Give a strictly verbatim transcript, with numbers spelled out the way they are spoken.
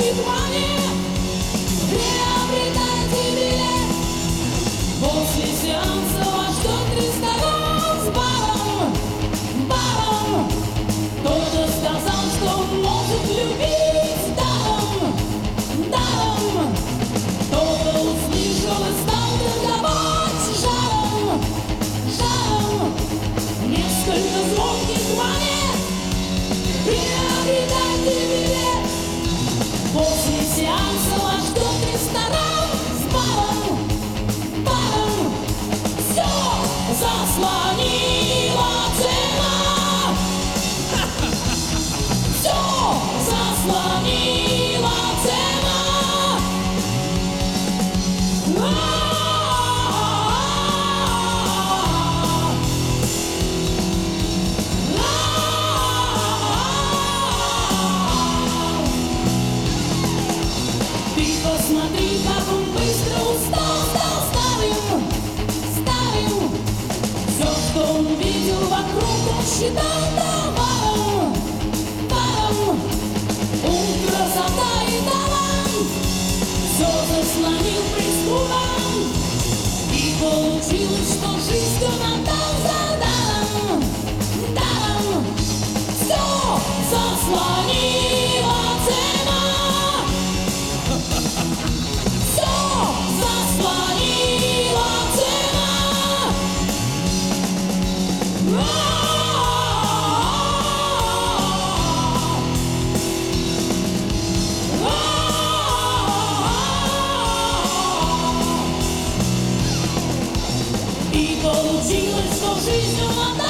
внимание, приобретайте билет. После сеанса вас ждет ресторан с баром, баром. Кто-то сказал, что может любить даром, даром. Кто-то услышал и стал торговать жаром, жаром. Несколько звонких монет, приобретайте билет. После сеанса вас ждет ресторан с баром, баром. Все заслонила цена, все заслонила цена. Ты посмотри, как он быстро устал, стал старым, старым. Все, что он видел вокруг, он считал товаром, товаром. Ум, красота и талант все заслонил преступом. И получилось, что жизнь он отдал за даром, даром. Все заслонила цена, все заслонила цена. И получилось, что жизнь он отдал